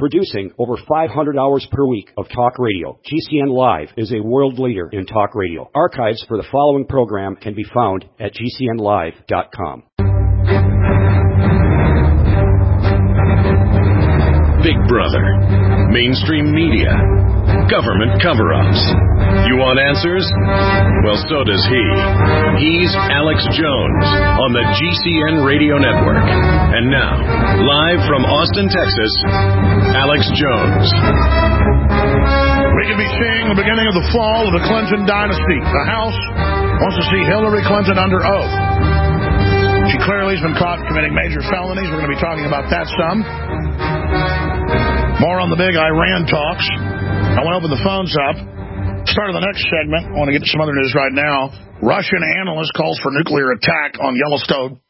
Producing over 500 hours per week of talk radio, GCN Live is a world leader in talk radio. Archives for the following program can be found at GCNlive.com. Big Brother, mainstream media, government cover-ups. You want answers? Well, so does he. He's Alex Jones on the GCN Radio Network. And now, live from Austin, Texas, Alex Jones. We could be seeing the beginning of the fall of the Clinton dynasty. The House wants to see Hillary Clinton under oath. She clearly has been caught committing major felonies. We're going to be talking about that some. More on the big Iran talks. I want to open the phones up. Start of the next segment. I want to get to some other news right now. Russian analyst calls for nuclear attack on Yellowstone.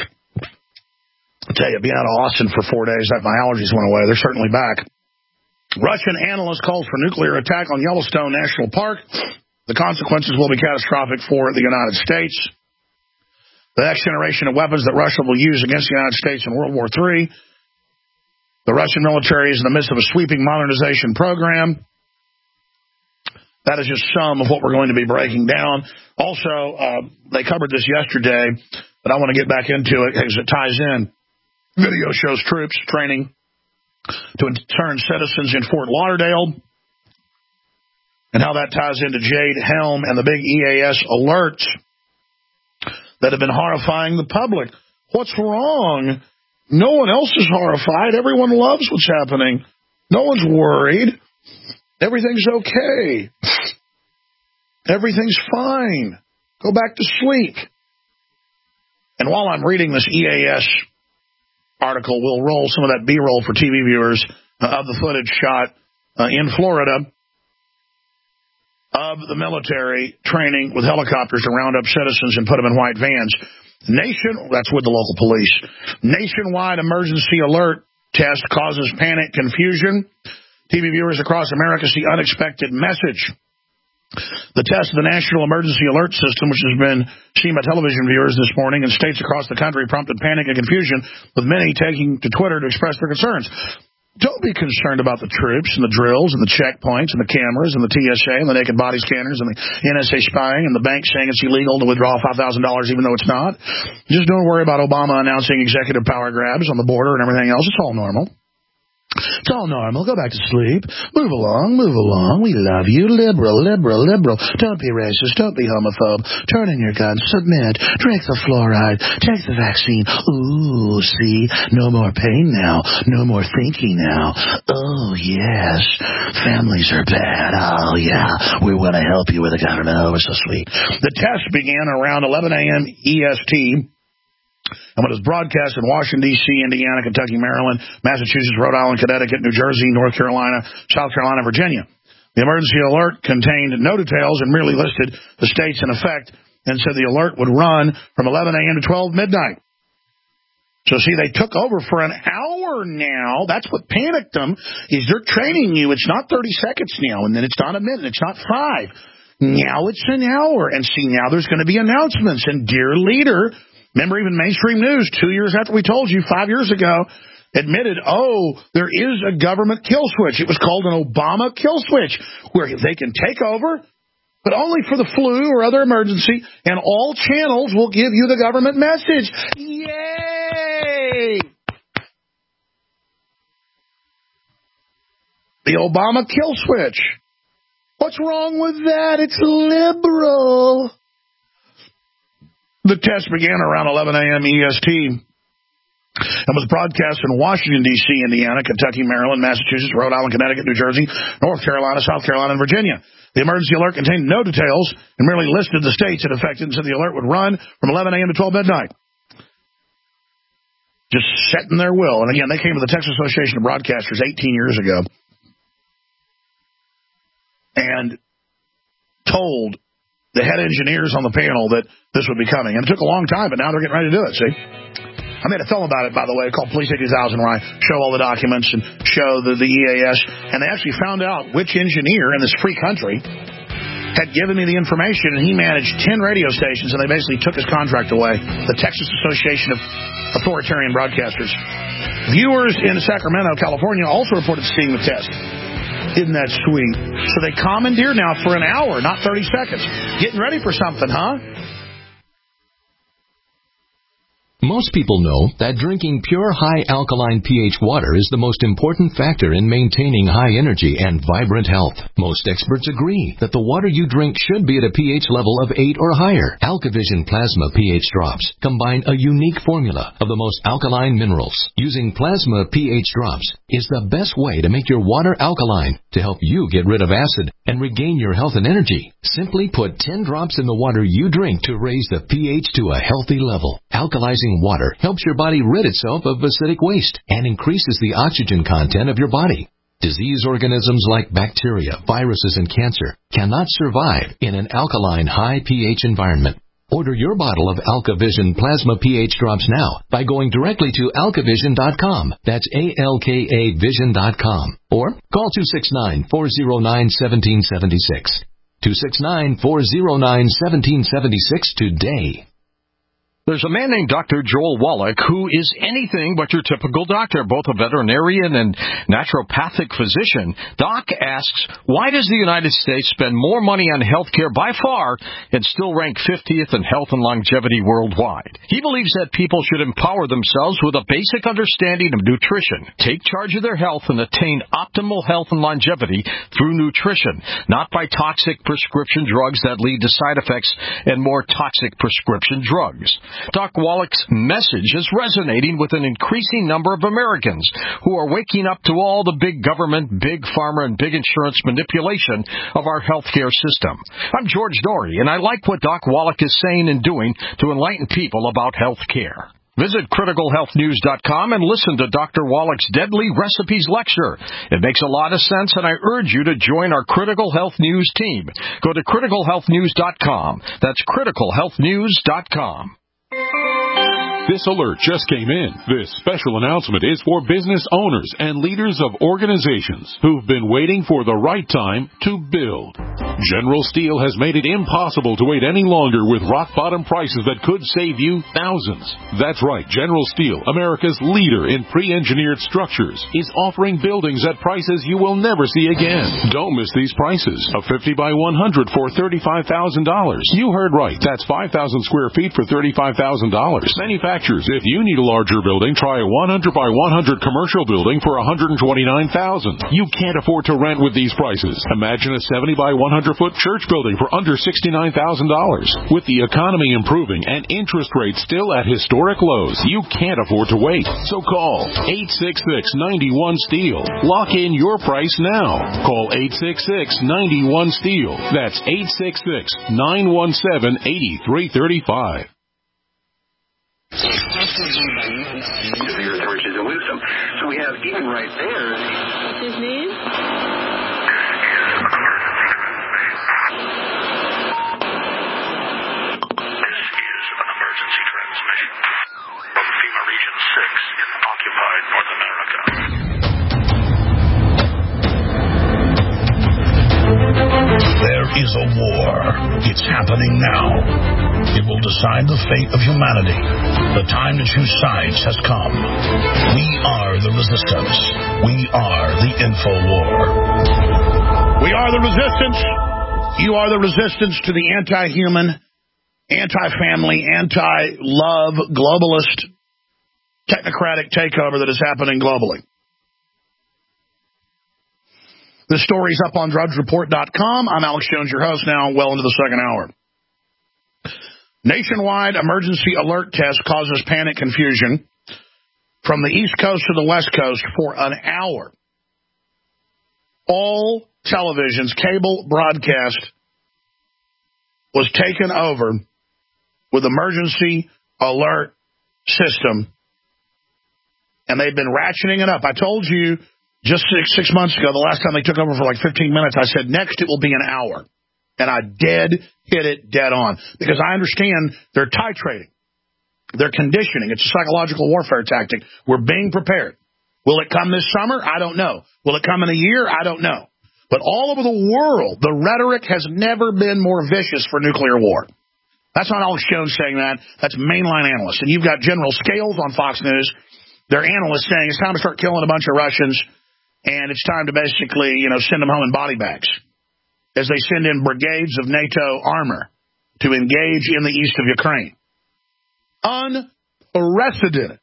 I tell you, being out of Austin for 4 days, my allergies went away. They're certainly back. Russian analyst calls for nuclear attack on Yellowstone National Park. The consequences will be catastrophic for the United States. The next generation of weapons that Russia will use against the United States in World War III. The Russian military is in the midst of a sweeping modernization program. That is just some of what we're going to be breaking down. Also, they covered this yesterday, but I want to get back into it because it ties in. Video shows troops training to intern citizens in Fort Lauderdale and how that ties into Jade Helm and the big EAS alerts that have been horrifying the public. What's wrong? No one else is horrified. Everyone loves what's happening. No one's worried. Everything's okay. Everything's fine. Go back to sleep. And while I'm reading this EAS article, we'll roll some of that B-roll for TV viewers of the footage shot in Florida of the military training with helicopters to round up citizens and put them in white vans. That's with the local police. Nationwide emergency alert test causes panic, confusion. TV viewers across America see unexpected message. The test of the National Emergency Alert System, which has been seen by television viewers this morning in states across the country, prompted panic and confusion, with many taking to Twitter to express their concerns. Don't be concerned about the troops and the drills and the checkpoints and the cameras and the TSA and the naked body scanners and the NSA spying and the bank saying it's illegal to withdraw $5,000 even though it's not. Just don't worry about Obama announcing executive power grabs on the border and everything else. It's all normal. It's all normal. Go back to sleep. Move along, move along. We love you. Liberal, liberal, liberal. Don't be racist. Don't be homophobe. Turn in your gun. Submit. Drink the fluoride. Take the vaccine. Ooh, see? No more pain now. No more thinking now. Oh, yes. Families are bad. Oh, yeah. We want to help you with the government. Oh, it's so sweet. The test began around 11 a.m. EST. And when it was broadcast in Washington, D.C., Indiana, Kentucky, Maryland, Massachusetts, Rhode Island, Connecticut, New Jersey, North Carolina, South Carolina, Virginia. The emergency alert contained no details and merely listed the states in effect and said the alert would run from 11 a.m. to 12 midnight. So, see, they took over for an hour now. That's what panicked them, is they're training you. It's not 30 seconds now, and then it's not a minute. It's not 5. Now it's an hour. And, see, now there's going to be announcements. And, dear leader, remember even mainstream news 2 years after we told you 5 years ago admitted, there is a government kill switch. It was called an Obama kill switch where they can take over, but only for the flu or other emergency, and all channels will give you the government message. Yay! The Obama kill switch. What's wrong with that? It's liberal. The test began around 11 a.m. EST and was broadcast in Washington, D.C., Indiana, Kentucky, Maryland, Massachusetts, Rhode Island, Connecticut, New Jersey, North Carolina, South Carolina, and Virginia. The emergency alert contained no details and merely listed the states it affected and said the alert would run from 11 a.m. to 12 midnight. Just setting their will. And again, they came to the Texas Association of Broadcasters 18 years ago and told the head engineers on the panel that this would be coming. And it took a long time, but now they're getting ready to do it, see? I made a film about it, by the way, called Police 80,000, where I show all the documents and show the EAS. And they actually found out which engineer in this free country had given me the information, and he managed 10 radio stations, and they basically took his contract away, the Texas Association of Authoritarian Broadcasters. Viewers in Sacramento, California, also reported seeing the test. Isn't that sweet? So they commandeer now for an hour, not 30 seconds. Getting ready for something, huh? Most people know that drinking pure high alkaline pH water is the most important factor in maintaining high energy and vibrant health. Most experts agree that the water you drink should be at a pH level of 8 or higher. AlkaVision Plasma pH drops combine a unique formula of the most alkaline minerals. Using plasma pH drops is the best way to make your water alkaline to help you get rid of acid and regain your health and energy. Simply put 10 drops in the water you drink to raise the pH to a healthy level. Alkalizing water helps your body rid itself of acidic waste and increases the oxygen content of your body. Disease organisms like bacteria, viruses, and cancer cannot survive in an alkaline high pH environment. Order your bottle of AlkaVision Plasma pH drops now by going directly to alkavision.com. That's ALKA Vision.com. Or call 269-409-1776. 269-409-1776 today. There's a man named Dr. Joel Wallach who is anything but your typical doctor, both a veterinarian and naturopathic physician. Doc asks, why does the United States spend more money on health care by far and still rank 50th in health and longevity worldwide? He believes that people should empower themselves with a basic understanding of nutrition, take charge of their health, and attain optimal health and longevity through nutrition, not by toxic prescription drugs that lead to side effects and more toxic prescription drugs. Doc Wallach's message is resonating with an increasing number of Americans who are waking up to all the big government, big pharma, and big insurance manipulation of our healthcare system. I'm George Norrie, and I like what Doc Wallach is saying and doing to enlighten people about health care. Visit criticalhealthnews.com and listen to Dr. Wallach's Deadly Recipes lecture. It makes a lot of sense, and I urge you to join our Critical Health News team. Go to criticalhealthnews.com. That's criticalhealthnews.com. This alert just came in. This special announcement is for business owners and leaders of organizations who've been waiting for the right time to build. General Steel has made it impossible to wait any longer with rock-bottom prices that could save you thousands. That's right, General Steel, America's leader in pre-engineered structures, is offering buildings at prices you will never see again. Don't miss these prices. A 50 by 100 for $35,000. You heard right. That's 5,000 square feet for $35,000. Manufacturers, if you need a larger building, try a 100 by 100 commercial building for $129,000. You can't afford to rent with these prices. Imagine a 70 by 100-foot church building for under $69,000. With the economy improving and interest rates still at historic lows, you can't afford to wait. So call 866-91-STEEL. Lock in your price now. Call 866-91-STEEL. That's 866-917-8335. Riches and wisdom. So we have Eden right there. What's his name? This is an emergency transmission from FEMA Region 6 in occupied North America. There is a war. It's happening now. It will decide the fate of humanity. The time to choose sides has come. We are the resistance. We are the InfoWar. We are the resistance. You are the resistance to the anti-human, anti-family, anti-love, globalist, technocratic takeover that is happening globally. This story's up on DrudgeReport.com. I'm Alex Jones, your host, now well into the second hour. Nationwide emergency alert test causes panic confusion from the East Coast to the West Coast for an hour. All televisions, cable broadcast was taken over with emergency alert system, and they've been ratcheting it up. I told you just six months ago, the last time they took over for like 15 minutes, I said, next it will be an hour. And I hit it dead on. Because I understand they're titrating. They're conditioning. It's a psychological warfare tactic. We're being prepared. Will it come this summer? I don't know. Will it come in a year? I don't know. But all over the world, the rhetoric has never been more vicious for nuclear war. That's not Alex Jones saying that. That's mainline analysts. And you've got General Scales on Fox News Their analysts saying it's time to start killing a bunch of Russians, and it's time to basically, send them home in body bags as they send in brigades of NATO armor to engage in the east of Ukraine. Unprecedented.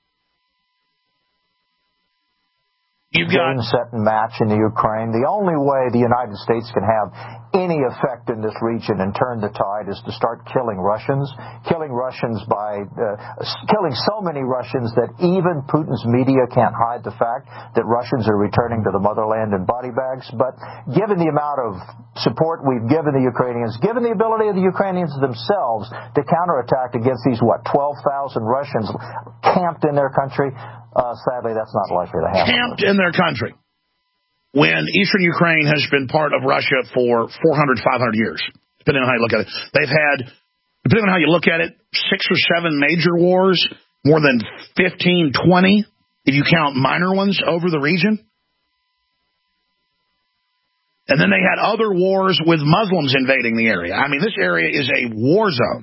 You've got set and match in the Ukraine. The only way the United States can have any effect in this region and turn the tide is to start killing Russians by killing so many Russians that even Putin's media can't hide the fact that Russians are returning to the motherland in body bags. But given the amount of support we've given the Ukrainians, given the ability of the Ukrainians themselves to counterattack against these, 12,000 Russians camped in their country, sadly, that's not likely to happen. Camped in their country when eastern Ukraine has been part of Russia for 400, 500 years, depending on how you look at it. They've had, depending on how you look at it, 6 or 7 major wars, more than 15, 20, if you count minor ones, over the region. And then they had other wars with Muslims invading the area. I mean, this area is a war zone.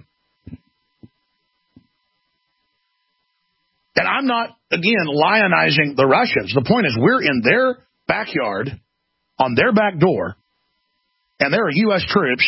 And I'm not, again, lionizing the Russians. The point is we're in their backyard, on their back door, and there are U.S. troops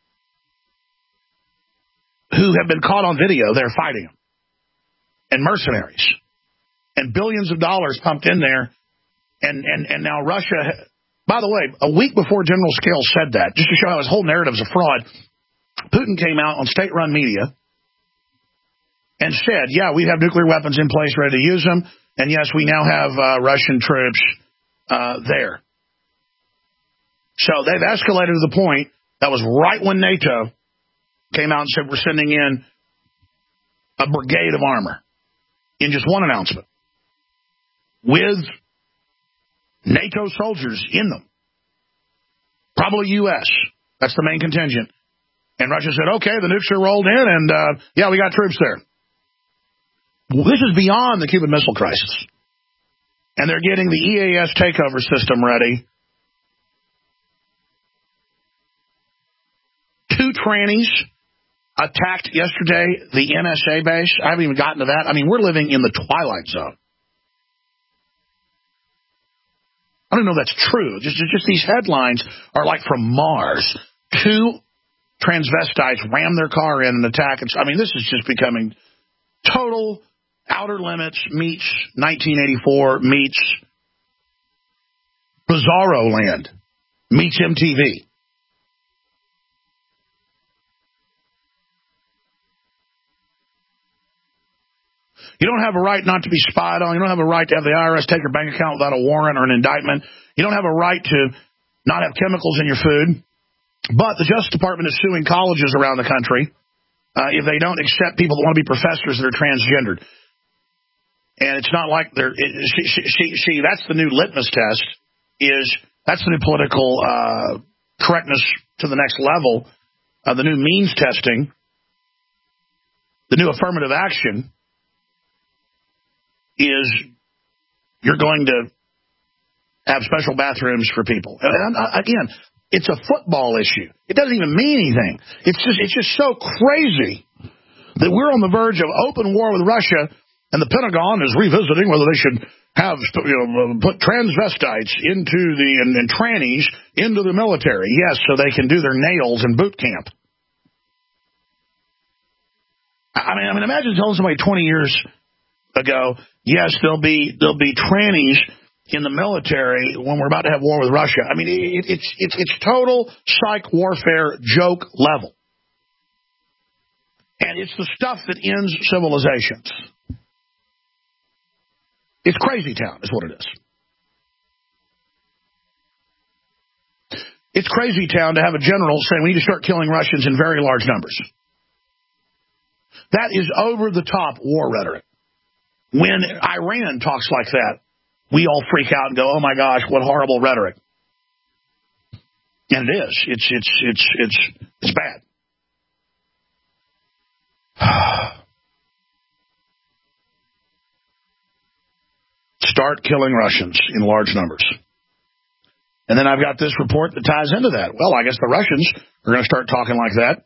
who have been caught on video there fighting them, and mercenaries, and billions of dollars pumped in there. And now Russia, by the way, a week before General Scales said that, just to show how his whole narrative is a fraud, Putin came out on state-run media and said, yeah, we have nuclear weapons in place ready to use them, and yes, we now have Russian troops there. So they've escalated to the point, that was right when NATO came out and said we're sending in a brigade of armor in just one announcement with NATO soldiers in them, probably U.S. That's the main contingent. And Russia said, okay, the nukes are rolled in, and yeah, we got troops there. This is beyond the Cuban Missile Crisis. And they're getting the EAS takeover system ready. 2 trannies attacked yesterday the NSA base. I haven't even gotten to that. I mean, we're living in the twilight zone. I don't know if that's true. Just these headlines are like from Mars. 2 transvestites rammed their car in and attacked. I mean, this is just becoming total Outer Limits meets 1984 meets Bizarro Land meets MTV. You don't have a right not to be spied on. You don't have a right to have the IRS take your bank account without a warrant or an indictment. You don't have a right to not have chemicals in your food. But the Justice Department is suing colleges around the country if they don't accept people that want to be professors that are transgendered. And it's not like they're see, that's the new litmus test. That's the new political correctness to the next level. The new means testing, the new affirmative action is you're going to have special bathrooms for people. And again, it's a football issue. It doesn't even mean anything. It's just so crazy that we're on the verge of open war with Russia. And the Pentagon is revisiting whether they should have put transvestites into and trannies into the military. Yes, so they can do their nails in boot camp. I mean, imagine telling somebody 20 years ago, yes, there'll be trannies in the military when we're about to have war with Russia. I mean, it's total psych warfare joke level, and it's the stuff that ends civilizations. It's crazy town, is what it is. It's crazy town to have a general saying we need to start killing Russians in very large numbers. That is over-the-top war rhetoric. When Iran talks like that, we all freak out and go, oh, my gosh, what horrible rhetoric. And it is. It's bad. Start killing Russians in large numbers. And then I've got this report that ties into that. Well, I guess the Russians are going to start talking like that.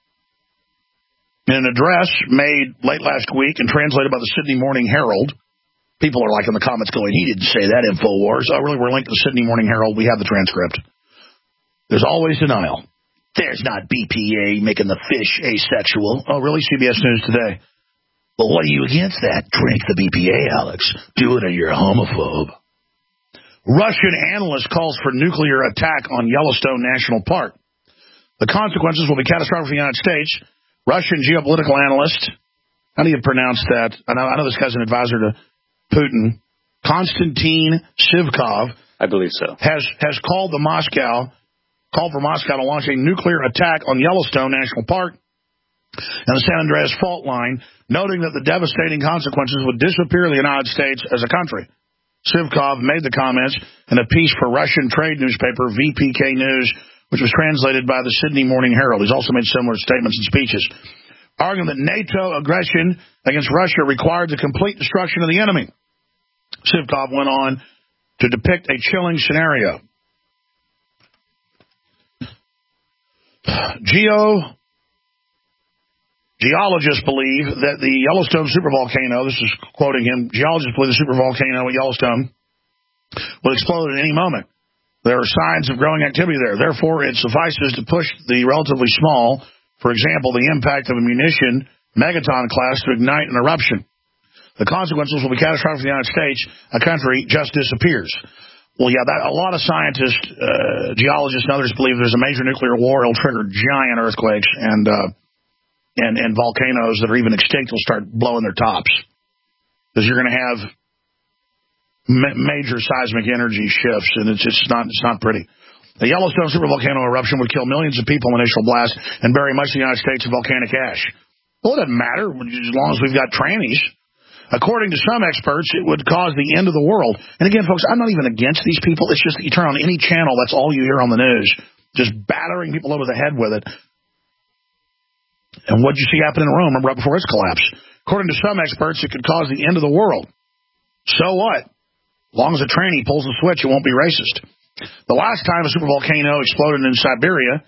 In an address made late last week and translated by the Sydney Morning Herald, People are like in the comments going, he didn't say that, InfoWars. Oh, really? We're linked to the Sydney Morning Herald. We have the transcript. There's always denial. There's not BPA making the fish asexual. Oh, really? CBS News Today. Well, what are you against that? Drink the BPA, Alex. Do it or you're a homophobe. Russian analyst calls for nuclear attack on Yellowstone National Park. The consequences will be catastrophic for the United States. Russian geopolitical analyst, how do you pronounce that? I know this guy's an advisor to Putin. Konstantin Sivkov, I believe so, has called for Moscow to launch a nuclear attack on Yellowstone National Park and the San Andreas Fault Line, noting that the devastating consequences would disappear the United States as a country. Sivkov made the comments in a piece for Russian trade newspaper VPK News, which was translated by the Sydney Morning Herald. He's also made similar statements and speeches, arguing that NATO aggression against Russia required the complete destruction of the enemy. Sivkov went on to depict a chilling scenario. Geologists believe that the Yellowstone supervolcano, this is quoting him, geologists believe the supervolcano at Yellowstone will explode at any moment. There are signs of growing activity there. Therefore, it suffices to push the relatively small, for example, the impact of a munition megaton class to ignite an eruption. The consequences will be catastrophic for the United States. A country just disappears. Well, yeah, a lot of scientists, geologists, and others believe there's a major nuclear war. It'll trigger giant earthquakes, and volcanoes that are even extinct will start blowing their tops, because you're going to have major seismic energy shifts, and it's not pretty. The Yellowstone supervolcano eruption would kill millions of people in initial blast and bury much of the United States in volcanic ash. Well, it doesn't matter as long as we've got trannies. According to some experts, it would cause the end of the world. And again, folks, I'm not even against these people. It's just that you turn on any channel, that's all you hear on the news, just battering people over the head with it. And what did you see happen in Rome right before its collapse? According to some experts, it could cause the end of the world. So what? As long as a tranny pulls the switch, it won't be racist. The last time a supervolcano exploded in Siberia,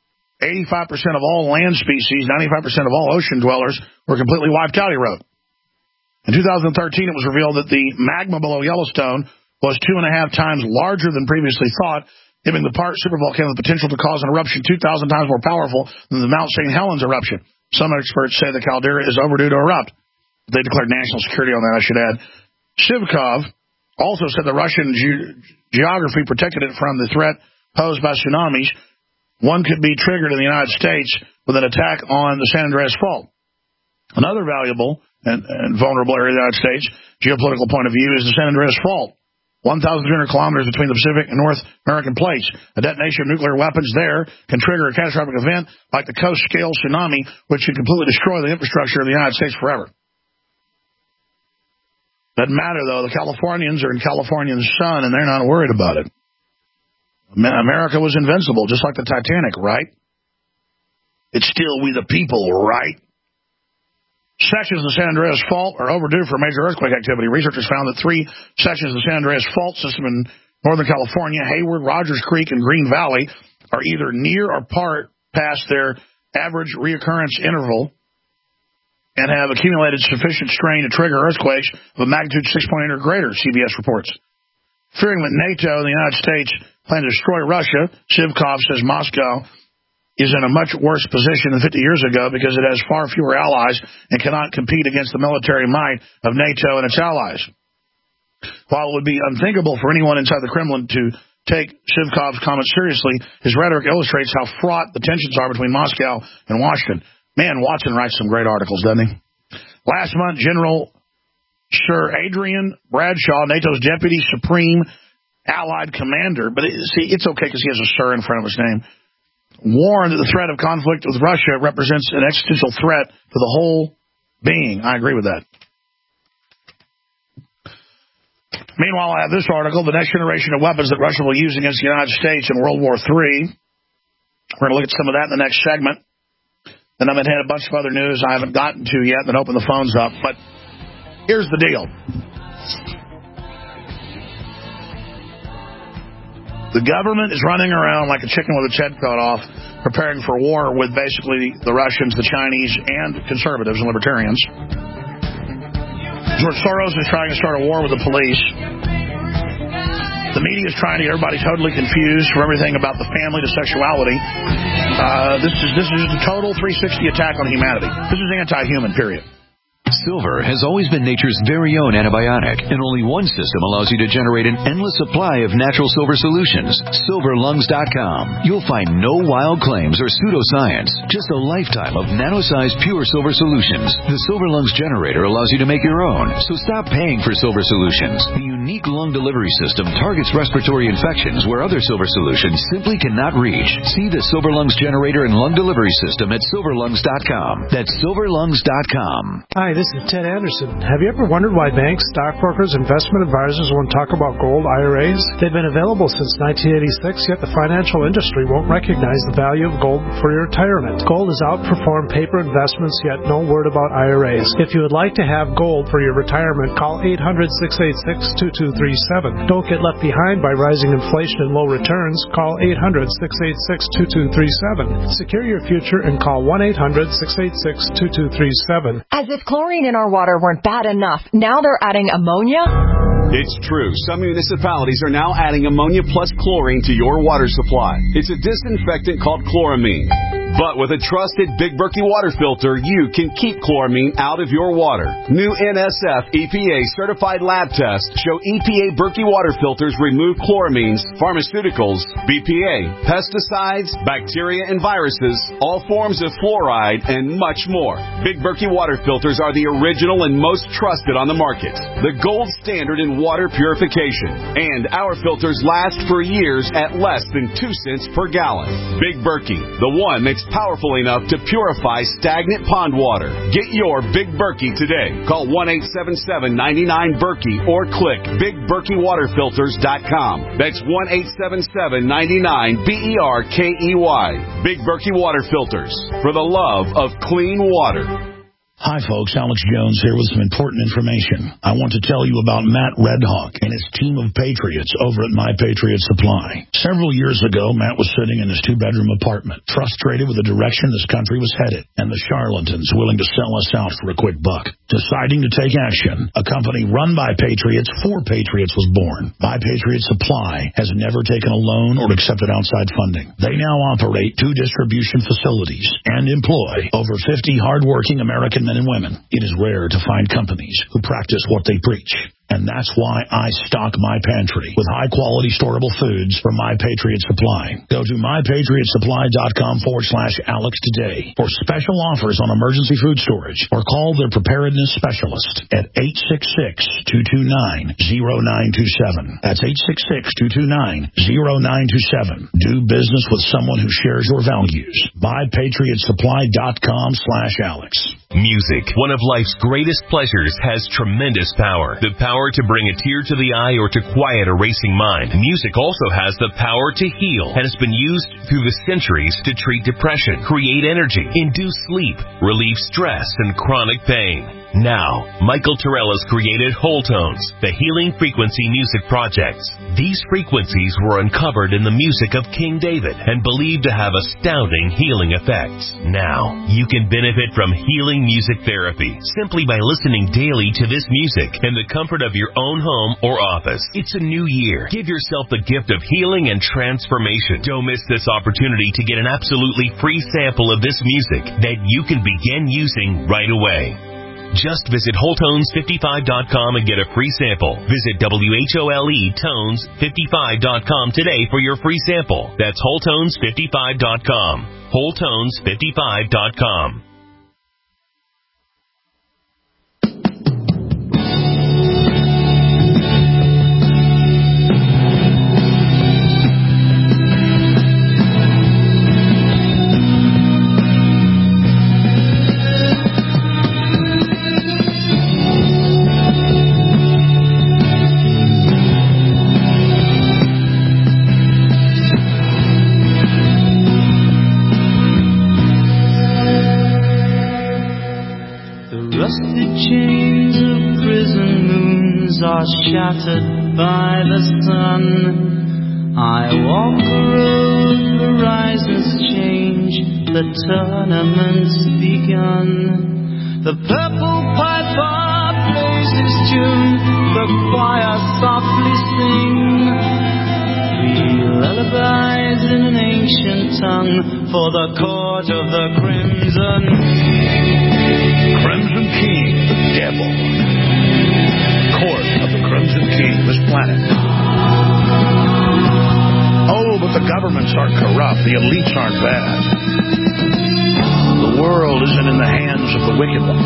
85% of all land species, 95% of all ocean dwellers were completely wiped out, he wrote. In 2013, it was revealed that the magma below Yellowstone was 2.5 times larger than previously thought, giving the part supervolcano the potential to cause an eruption 2,000 times more powerful than the Mount St. Helens eruption. Some experts say the caldera is overdue to erupt. They declared national security on that, I should add. Sivkov also said the Russian geography protected it from the threat posed by tsunamis. One could be triggered in the United States with an attack on the San Andreas Fault. Another valuable and vulnerable area of the United States, geopolitical point of view, is the San Andreas Fault. 1,300 kilometers between the Pacific and North American plates. A detonation of nuclear weapons there can trigger a catastrophic event like the coast-scale tsunami, which could completely destroy the infrastructure of the United States forever. Doesn't matter, though. The Californians are in Californian sun, and they're not worried about it. America was invincible, just like the Titanic, right? It's still we the people, right? Sections of the San Andreas Fault are overdue for major earthquake activity. Researchers found that 3 sections of the San Andreas Fault system in Northern California, Hayward, Rogers Creek, and Green Valley, are either near or past their average reoccurrence interval and have accumulated sufficient strain to trigger earthquakes of a magnitude 6.8 or greater, CBS reports. Fearing that NATO and the United States plan to destroy Russia, Sivkov says Moscow is in a much worse position than 50 years ago because it has far fewer allies and cannot compete against the military might of NATO and its allies. While it would be unthinkable for anyone inside the Kremlin to take Sivkov's comments seriously, his rhetoric illustrates how fraught the tensions are between Moscow and Washington. Man, Watson writes some great articles, doesn't he? Last month, General Sir Adrian Bradshaw, NATO's Deputy Supreme Allied Commander, but it's okay because he has a sir in front of his name, warned that the threat of conflict with Russia represents an existential threat to the whole being. I agree with that. Meanwhile, I have this article, the next generation of weapons that Russia will use against the United States in World War III. We're going to look at some of that in the next segment. Then I'm going to hit a bunch of other news I haven't gotten to yet, then open the phones up. But here's the deal. The government is running around like a chicken with its head cut off, preparing for war with basically the Russians, the Chinese, and conservatives and libertarians. George Soros is trying to start a war with the police. The media is trying to get everybody totally confused from everything about the family to sexuality. This is a total 360 attack on humanity. This is anti-human, period. Silver has always been nature's very own antibiotic, and only one system allows you to generate an endless supply of natural silver solutions. SilverLungs.com. You'll find no wild claims or pseudoscience, just a lifetime of nano-sized pure silver solutions. The Silver Lungs generator allows you to make your own, so stop paying for silver solutions. The unique lung delivery system targets respiratory infections where other silver solutions simply cannot reach. See the Silver Lungs generator and lung delivery system at SilverLungs.com. That's SilverLungs.com. Hi, this is Ted Anderson. Have you ever wondered why banks, stockbrokers, investment advisors won't talk about gold IRAs? They've been available since 1986, yet the financial industry won't recognize the value of gold for your retirement. Gold has outperformed paper investments, yet no word about IRAs. If you would like to have gold for your retirement, call 800-686-2237. Don't get left behind by rising inflation and low returns. Call 800-686-2237. Secure your future and call 1-800-686-2237. As if chlorine in our water weren't bad enough, now they're adding ammonia? It's true. Some municipalities are now adding ammonia plus chlorine to your water supply. It's a disinfectant called chloramine. But with a trusted Big Berkey water filter, you can keep chloramine out of your water. New NSF EPA certified lab tests show EPA Berkey water filters remove chloramines, pharmaceuticals, BPA, pesticides, bacteria and viruses, all forms of fluoride, and much more. Big Berkey water filters are the original and most trusted on the market. The gold standard in water purification. And our filters last for years at less than 2 cents per gallon. Big Berkey, the one that's powerful enough to purify stagnant pond water. Get your Big Berkey today. Call 1-877-99-BERKEY or click BigBerkeyWaterFilters.com. That's 1-877-99-BERKEY. Big Berkey Water Filters, for the love of clean water. Hi, folks. Alex Jones here with some important information. I want to tell you about Matt Redhawk and his team of patriots over at My Patriot Supply. Several years ago, Matt was sitting in his 2-bedroom apartment, frustrated with the direction this country was headed and the charlatans willing to sell us out for a quick buck. Deciding to take action, a company run by patriots for patriots was born. My Patriot Supply has never taken a loan or accepted outside funding. They now operate 2 distribution facilities and employ over 50 hardworking American men and women. It is rare to find companies who practice what they preach. And that's why I stock my pantry with high-quality storable foods from My Patriot Supply. Go to mypatriotsupply.com/Alex today for special offers on emergency food storage, or call their preparedness specialist at 866-229-0927. That's 866-229-0927. Do business with someone who shares your values. mypatriotsupply.com/Alex. Music, one of life's greatest pleasures, has tremendous power. The power to bring a tear to the eye or to quiet a racing mind. Music also has the power to heal and has been used through the centuries to treat depression, create energy, induce sleep, relieve stress and chronic pain. Now, Michael Terrell has created Whole Tones, the healing frequency music projects. These frequencies were uncovered in the music of King David and believed to have astounding healing effects. Now, you can benefit from healing music therapy simply by listening daily to this music in the comfort of your own home or office. It's a new year. Give yourself the gift of healing and transformation. Don't miss this opportunity to get an absolutely free sample of this music that you can begin using right away. Just visit WholeTones55.com and get a free sample. Visit WHOLETones55.com today for your free sample. That's WholeTones55.com. WholeTones55.com. Shattered by the sun, I walk the road, horizons change, the tournament's begun. The purple piper plays his tune the choir softly sing. Three lullabies in an ancient tongue for the court of the Crimson King, the devil. Court of the Crimson King, this planet. Oh, but the governments aren't corrupt. The elites aren't bad. The world isn't in the hands of the wicked one.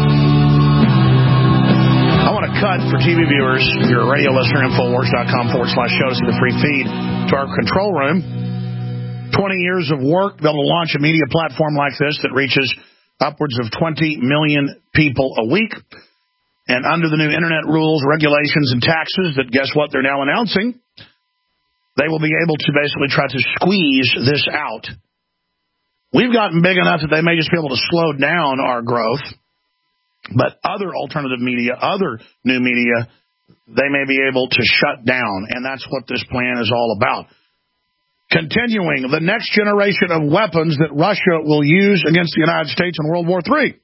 I want to cut for TV viewers. If you're a radio listener, Infowars.com/show to see the free feed to our control room. 20 years of work, be able to launch a media platform like this that reaches upwards of 20 million people a week. And under the new internet rules, regulations, and taxes that, guess what, they're now announcing, they will be able to basically try to squeeze this out. We've gotten big enough that they may just be able to slow down our growth. But other alternative media, other new media, they may be able to shut down. And that's what this plan is all about. Continuing, the next generation of weapons that Russia will use against the United States in World War III.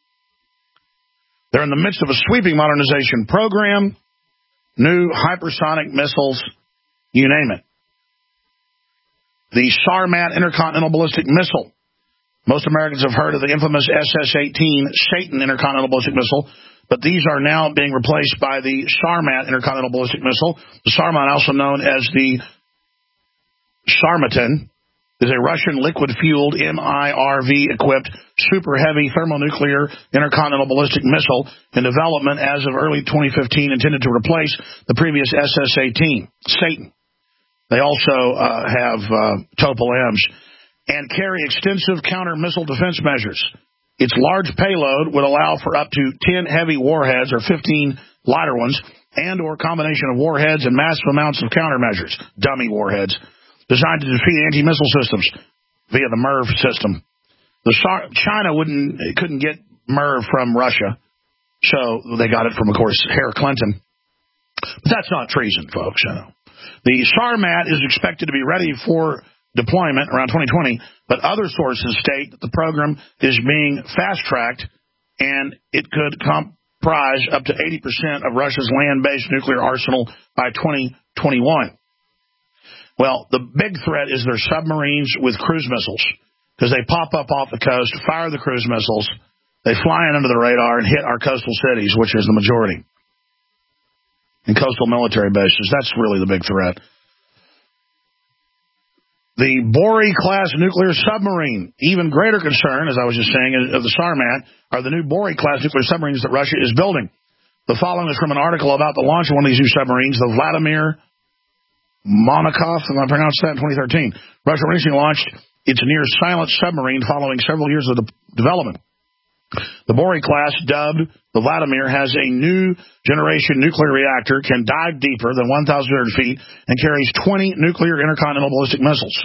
They're in the midst of a sweeping modernization program, new hypersonic missiles, you name it. The Sarmat intercontinental ballistic missile. Most Americans have heard of the infamous SS-18 Satan intercontinental ballistic missile, but these are now being replaced by the Sarmat intercontinental ballistic missile. The Sarmat, also known as the Sarmatin, is a Russian liquid-fueled MIRV-equipped super heavy thermonuclear intercontinental ballistic missile in development as of early 2015, intended to replace the previous SS-18 Satan. They also have Topol-Ms and carry extensive counter-missile defense measures. Its large payload would allow for up to 10 heavy warheads or 15 lighter ones, and or combination of warheads and massive amounts of countermeasures, dummy warheads, designed to defeat anti-missile systems via the MIRV system. China couldn't get MIRV from Russia, so they got it from, of course, Hillary Clinton. But that's not treason, folks. The Sarmat is expected to be ready for deployment around 2020, but other sources state that the program is being fast-tracked and it could comprise up to 80% of Russia's land-based nuclear arsenal by 2021. Well, the big threat is their submarines with cruise missiles, because they pop up off the coast, fire the cruise missiles, they fly in under the radar and hit our coastal cities, which is the majority, and coastal military bases. That's really the big threat. The Bory-class nuclear submarine. Even greater concern, as I was just saying, of the Sarmat, are the new Bory-class nuclear submarines that Russia is building. The following is from an article about the launch of one of these new submarines, the Vladimir Monakov, if I pronounced that, in 2013. Russia recently launched its near-silent submarine following several years of development. The Bory-class, dubbed the Vladimir, has a new generation nuclear reactor, can dive deeper than 1,200 feet, and carries 20 nuclear intercontinental ballistic missiles.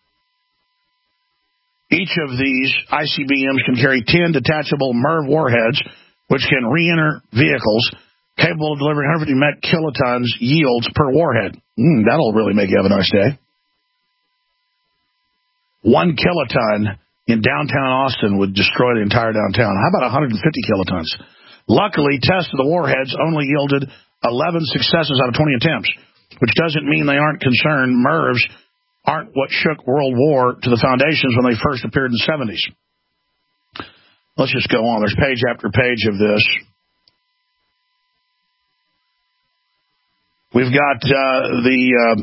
Each of these ICBMs can carry 10 detachable MIRV warheads, which can re-enter vehicles, capable of delivering 150 kilotons yields per warhead. That'll really make you have a nice day. 1 kiloton in downtown Austin would destroy the entire downtown. How about 150 kilotons? Luckily, tests of the warheads only yielded 11 successes out of 20 attempts, which doesn't mean they aren't concerned. MIRVs aren't what shook World War to the foundations when they first appeared in the 70s. Let's just go on. There's page after page of this. We've got the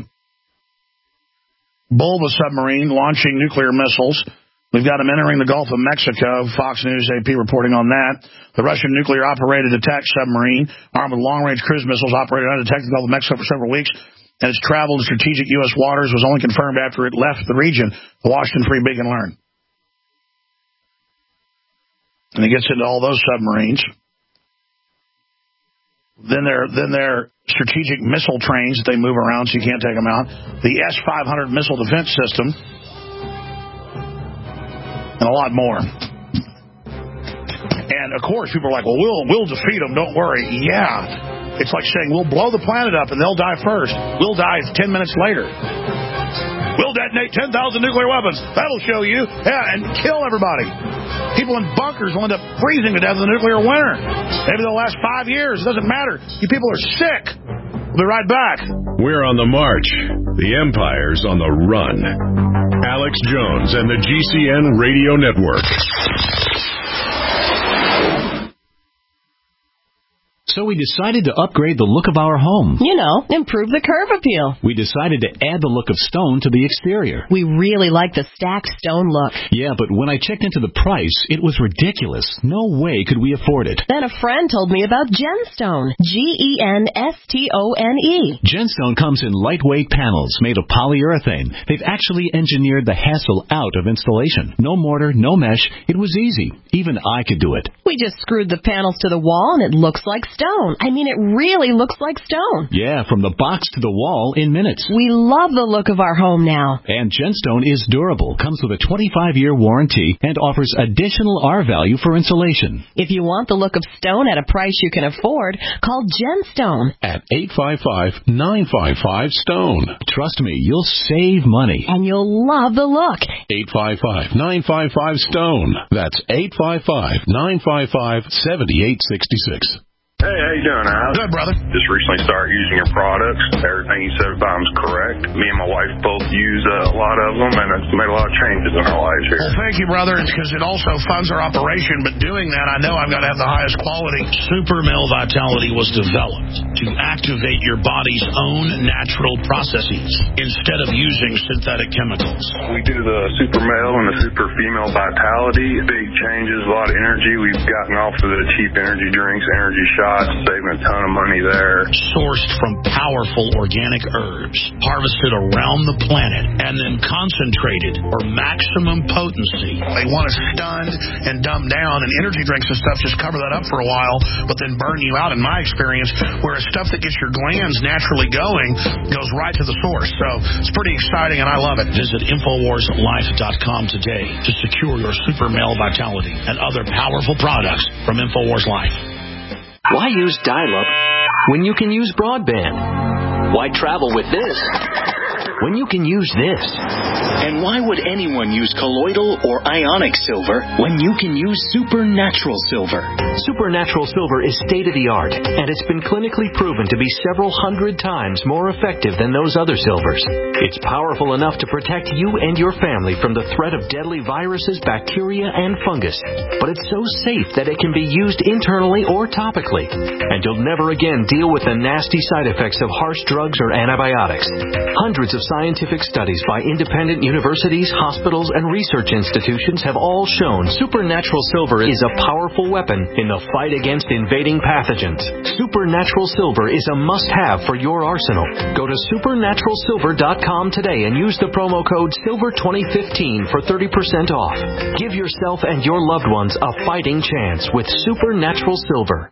Bulba submarine launching nuclear missiles. We've got them entering the Gulf of Mexico. Fox News, AP reporting on that. The Russian nuclear-operated attack submarine, armed with long-range cruise missiles, operated undetected in the Gulf of Mexico for several weeks, and its travel to strategic U.S. waters was only confirmed after it left the region, the Washington Free Beacon learned. And it gets into all those submarines. Then their strategic missile trains that they move around so you can't take them out. The S-500 missile defense system. And a lot more. And, of course, people are like, well, we'll defeat them, don't worry. Yeah. It's like saying, we'll blow the planet up and they'll die first. We'll die 10 minutes later. We'll detonate 10,000 nuclear weapons. That'll show you. Yeah, and kill everybody. People in bunkers will end up freezing to death in the nuclear winter. Maybe the last 5 years. It doesn't matter. You people are sick. We'll be right back. We're on the march. The empire's on the run. Alex Jones and the GCN Radio Network. So we decided to upgrade the look of our home. You know, improve the curb appeal. We decided to add the look of stone to the exterior. We really like the stacked stone look. Yeah, but when I checked into the price, it was ridiculous. No way could we afford it. Then a friend told me about Genstone. Genstone. Genstone comes in lightweight panels made of polyurethane. They've actually engineered the hassle out of installation. No mortar, no mesh. It was easy. Even I could do it. We just screwed the panels to the wall and it looks like stone. I mean, it really looks like stone. Yeah, from the box to the wall in minutes. We love the look of our home now. And Genstone is durable, comes with a 25-year warranty, and offers additional R-value for insulation. If you want the look of stone at a price you can afford, call Genstone. At 855-955-STONE. Trust me, you'll save money. And you'll love the look. 855-955-STONE. That's 855-955-7866. Hey, how you doing, Alex? Good, brother. Just recently started using your products. Everything you said about them is correct. Me and my wife both use a lot of them, and it's made a lot of changes in our lives here. Well, thank you, brother. It's because it also funds our operation, but doing that, I know I've got to have the highest quality. Super Male Vitality was developed to activate your body's own natural processes instead of using synthetic chemicals. We do the Super Male and the Super Female Vitality. Big changes, a lot of energy. We've gotten off of the cheap energy drinks, energy shots. Saving a ton of money there. Sourced from powerful organic herbs, harvested around the planet, and then concentrated for maximum potency. They want to stun and dumb down, and energy drinks and stuff just cover that up for a while, but then burn you out, in my experience, whereas stuff that gets your glands naturally going goes right to the source. So it's pretty exciting, and I love it. Visit InfoWarsLife.com today to secure your Super Male Vitality and other powerful products from InfoWars Life. Why use dial-up when you can use broadband? Why travel with this when you can use this? And why would anyone use colloidal or ionic silver when you can use supernatural silver? Supernatural silver is state-of-the-art, and it's been clinically proven to be several hundred times more effective than those other silvers. It's powerful enough to protect you and your family from the threat of deadly viruses, bacteria, and fungus. But it's so safe that it can be used internally or topically. And you'll never again deal with the nasty side effects of harsh drugs or antibiotics. Hundreds of scientific studies by independent universities, hospitals, and research institutions have all shown supernatural silver is a powerful weapon in the fight against invading pathogens. Supernatural silver is a must-have for your arsenal. Go to supernaturalsilver.com today and use the promo code SILVER2015 for 30% off. Give yourself and your loved ones a fighting chance with Supernatural Silver.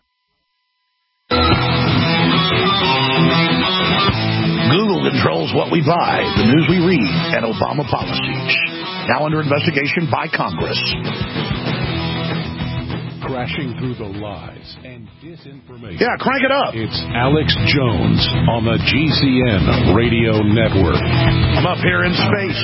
Google controls what we buy, the news we read, and Obama policies. Now under investigation by Congress. Crashing through the lies and disinformation. Yeah, crank it up. It's Alex Jones on the GCN Radio Network. I'm up here in space.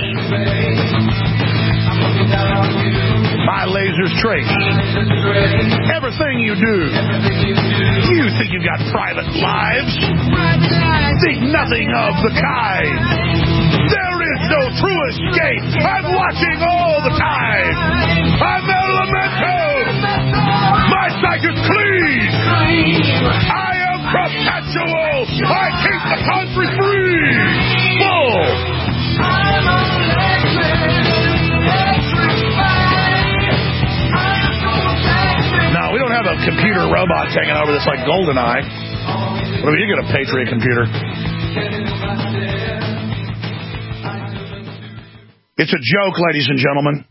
My laser's trace everything you do. You think you've got private lives? Think nothing of the kind. There is no true escape. I'm watching all the time. I'm Elemental. My sight is clean. I am perpetual. I keep the country free. Full. No, we don't have a computer robot taking over this like GoldenEye. What if you get a Patriot computer? It's a joke, ladies and gentlemen.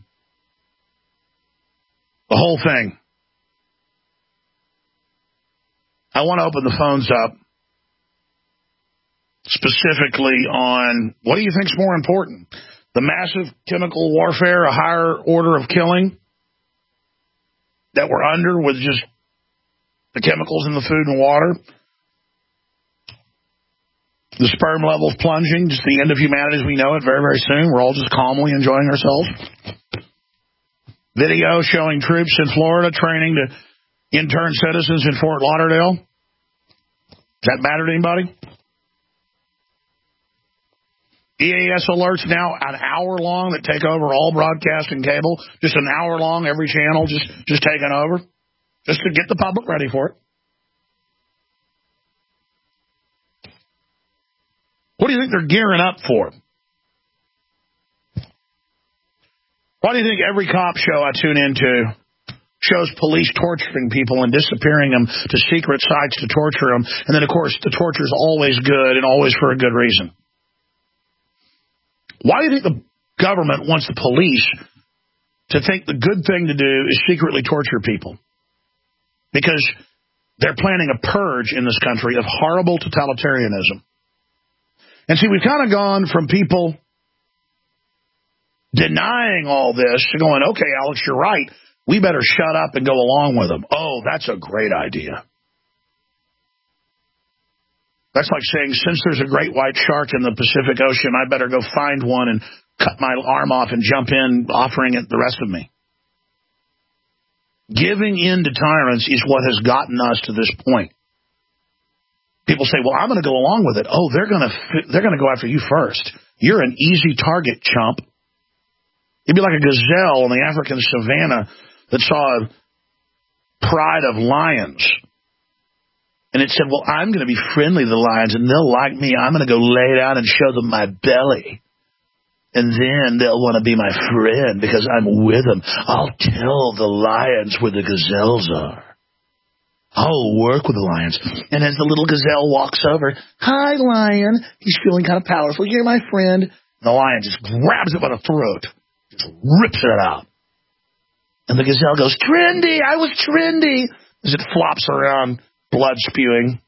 The whole thing. I want to open the phones up specifically on what do you think is more important? The massive chemical warfare, a higher order of killing that we're under with just the chemicals in the food and water, the sperm levels plunging, just the end of humanity as we know it very, very soon. We're all just calmly enjoying ourselves. Video showing troops in Florida training to intern citizens in Fort Lauderdale. Does that matter to anybody? EAS alerts now an hour long that take over all broadcasting cable. Just an hour long, every channel just taken over. Just to get the public ready for it. What do you think they're gearing up for? Why do you think every cop show I tune into shows police torturing people and disappearing them to secret sites to torture them? And then, of course, the torture is always good and always for a good reason. Why do you think the government wants the police to think the good thing to do is secretly torture people? Because they're planning a purge in this country of horrible totalitarianism. And see, we've kind of gone from people denying all this to going, okay, Alex, you're right. We better shut up and go along with them. Oh, that's a great idea. That's like saying, since there's a great white shark in the Pacific Ocean, I better go find one and cut my arm off and jump in, offering it the rest of me. Giving in to tyrants is what has gotten us to this point. People say, well, I'm going to go along with it. Oh, they're going to go after you first. You're an easy target, chump. You'd be like a gazelle in the African savannah that saw a pride of lions. And it said, well, I'm going to be friendly to the lions, and they'll like me. I'm going to go lay down and show them my belly. And then they'll want to be my friend because I'm with them. I'll tell the lions where the gazelles are. I'll work with the lions. And as the little gazelle walks over, hi, lion. He's feeling kind of powerful. You're my friend. And the lion just grabs it by the throat. Just rips it out. And the gazelle goes, trendy, I was trendy. As it flops around, blood spewing.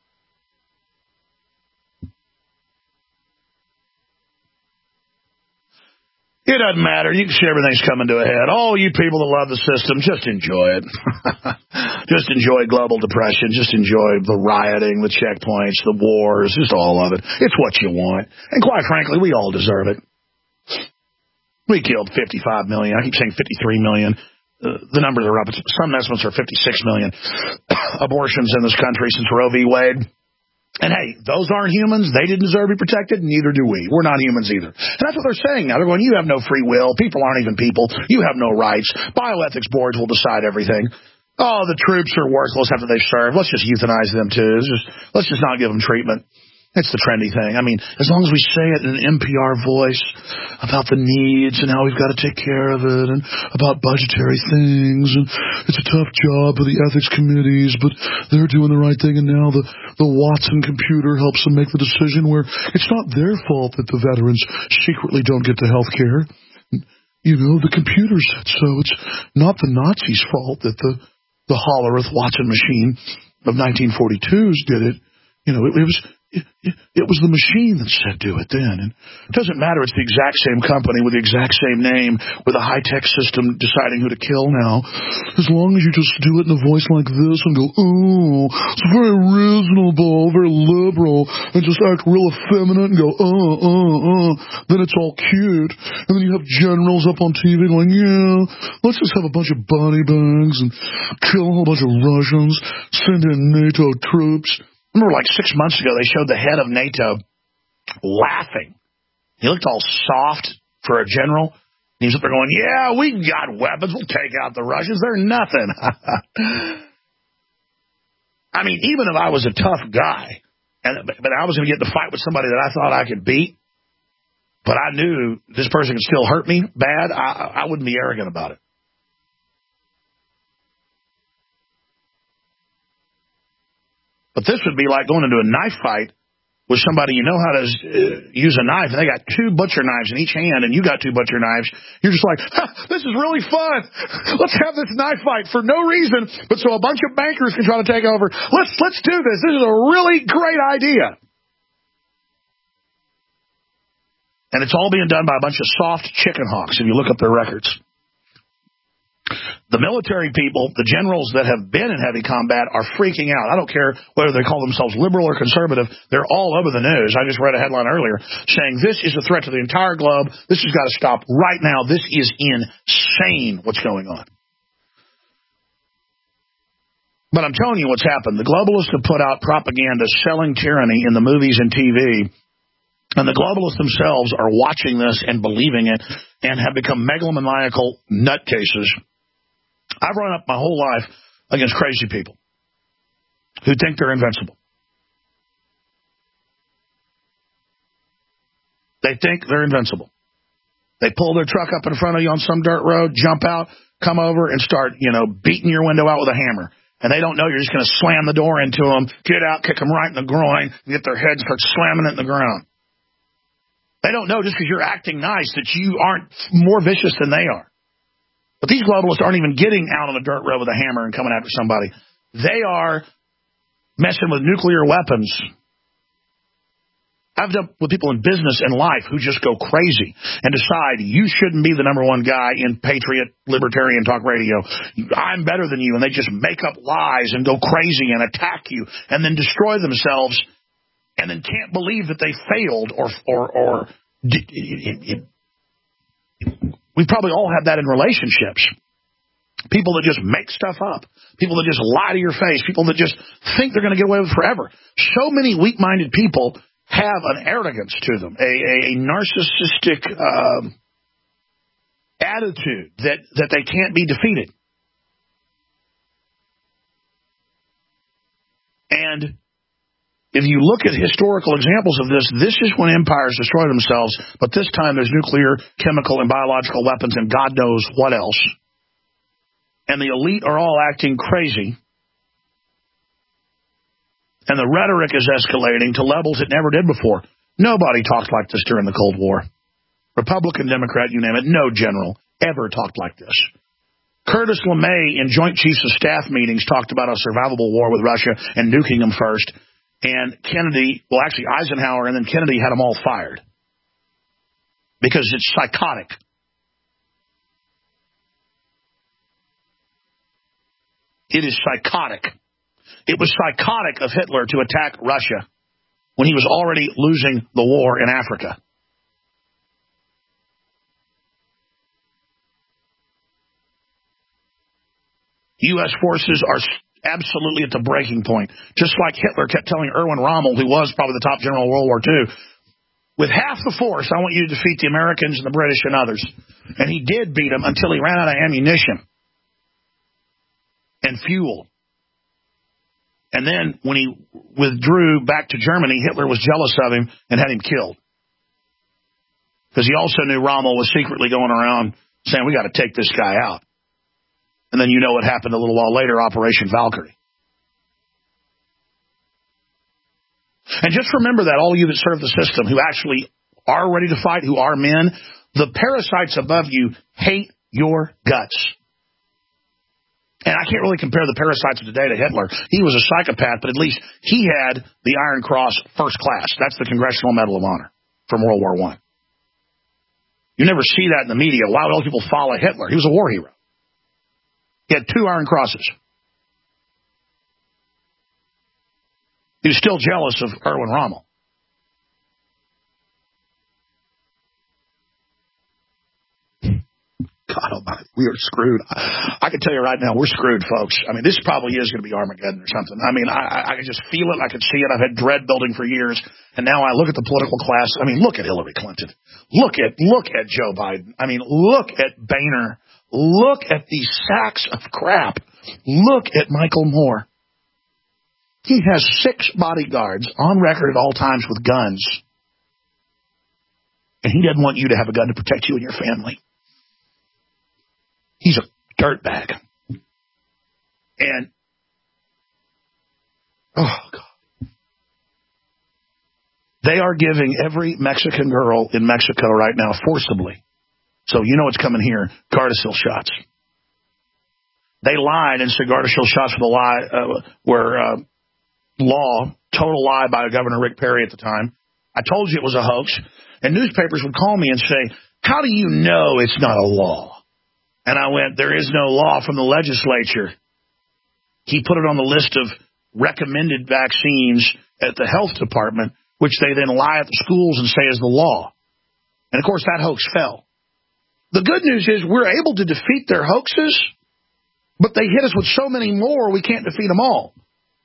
It doesn't matter. You can see everything's coming to a head. All you people that love the system, just enjoy it. Just enjoy global depression. Just enjoy the rioting, the checkpoints, the wars, just all of it. It's what you want. And quite frankly, we all deserve it. We killed 55 million. I keep saying 53 million. The numbers are up. Some estimates are 56 million abortions in this country since Roe v. Wade. And hey, those aren't humans. They didn't deserve to be protected. Neither do we. We're not humans either. And that's what they're saying now. They're going, you have no free will. People aren't even people. You have no rights. Bioethics boards will decide everything. Oh, the troops are worthless after they've served. Let's just euthanize them too. Let's just not give them treatment. It's the trendy thing. I mean, as long as we say it in an NPR voice about the needs and how we've got to take care of it and about budgetary things, and it's a tough job for the ethics committees, but they're doing the right thing, and now the Watson computer helps them make the decision where it's not their fault that the veterans secretly don't get the health care. You know, the computer said so. It's not the Nazis' fault that the Hollerith Watson machine of 1942s did it. You know, it was the machine that said do it then. And it doesn't matter. It's the exact same company with the exact same name with a high-tech system deciding who to kill now. As long as you just do it in a voice like this and go, oh, it's very reasonable, very liberal, and just act real effeminate and go, then it's all cute. And then you have generals up on TV going, yeah, let's just have a bunch of body bags and kill a whole bunch of Russians, send in NATO troops. I remember like 6 months ago, they showed the head of NATO laughing. He looked all soft for a general. He was up there going, yeah, we got weapons. We'll take out the Russians. They're nothing. I mean, even if I was a tough guy, but I was going to get in a fight with somebody that I thought I could beat, but I knew this person could still hurt me bad, I wouldn't be arrogant about it. But this would be like going into a knife fight with somebody you know how to use a knife, and they got 2 butcher knives in each hand, and you got 2 butcher knives. You're just like, this is really fun. Let's have this knife fight for no reason, but so a bunch of bankers can try to take over. Let's do this. This is a really great idea. And it's all being done by a bunch of soft chicken hawks, if you look up their records. The military people, the generals that have been in heavy combat are freaking out. I don't care whether they call themselves liberal or conservative. They're all over the news. I just read a headline earlier saying this is a threat to the entire globe. This has got to stop right now. This is insane what's going on. But I'm telling you what's happened. The globalists have put out propaganda selling tyranny in the movies and TV, and the globalists themselves are watching this and believing it and have become megalomaniacal nutcases. I've run up my whole life against crazy people who think they're invincible. They think they're invincible. They pull their truck up in front of you on some dirt road, jump out, come over, and start, beating your window out with a hammer. And they don't know you're just going to slam the door into them, get out, kick them right in the groin, get their head, start slamming it in the ground. They don't know just because you're acting nice that you aren't more vicious than they are. But these globalists aren't even getting out on the dirt road with a hammer and coming after somebody. They are messing with nuclear weapons. I've dealt with people in business and life who just go crazy and decide you shouldn't be the number one guy in patriot, libertarian talk radio. I'm better than you. And they just make up lies and go crazy and attack you and then destroy themselves and then can't believe that they failed we probably all have that in relationships. People that just make stuff up. People that just lie to your face. People that just think they're going to get away with it forever. So many weak-minded people have an arrogance to them, a narcissistic attitude that they can't be defeated. And if you look at historical examples of this is when empires destroy themselves, but this time there's nuclear, chemical, and biological weapons and God knows what else. And the elite are all acting crazy. And the rhetoric is escalating to levels it never did before. Nobody talked like this during the Cold War. Republican, Democrat, you name it, no general ever talked like this. Curtis LeMay in Joint Chiefs of Staff meetings talked about a survivable war with Russia and nuking them first. And Kennedy, well, actually Eisenhower and then Kennedy had them all fired. Because it's psychotic. It is psychotic. It was psychotic of Hitler to attack Russia when he was already losing the war in Africa. U.S. forces are absolutely at the breaking point. Just like Hitler kept telling Erwin Rommel, who was probably the top general of World War II, with half the force, I want you to defeat the Americans and the British and others. And he did beat them until he ran out of ammunition and fuel. And then when he withdrew back to Germany, Hitler was jealous of him and had him killed. Because he also knew Rommel was secretly going around saying, we got to take this guy out. And then you know what happened a little while later, Operation Valkyrie. And just remember that, all of you that serve the system, who actually are ready to fight, who are men, the parasites above you hate your guts. And I can't really compare the parasites of today to Hitler. He was a psychopath, but at least he had the Iron Cross First Class. That's the Congressional Medal of Honor from World War I. You never see that in the media. Why would all people follow Hitler? He was a war hero. He had 2 Iron Crosses. He was still jealous of Erwin Rommel. God almighty, we are screwed. I can tell you right now, we're screwed, folks. I mean, this probably is going to be Armageddon or something. I mean, I can just feel it. I can see it. I've had dread building for years. And now I look at the political class. I mean, look at Hillary Clinton. Look at Joe Biden. I mean, look at Boehner. Look at these sacks of crap. Look at Michael Moore. He has 6 bodyguards on record at all times with guns. And he doesn't want you to have a gun to protect you and your family. He's a dirtbag. And, oh, God. They are giving every Mexican girl in Mexico right now, forcibly, so you know what's coming here, Gardasil shots. They lied and said Gardasil shots were law, total lie by Governor Rick Perry at the time. I told you it was a hoax. And newspapers would call me and say, how do you know it's not a law? And I went, there is no law from the legislature. He put it on the list of recommended vaccines at the health department, which they then lie at the schools and say is the law. And, of course, that hoax fell. The good news is we're able to defeat their hoaxes But they hit us with so many more, we can't defeat them all.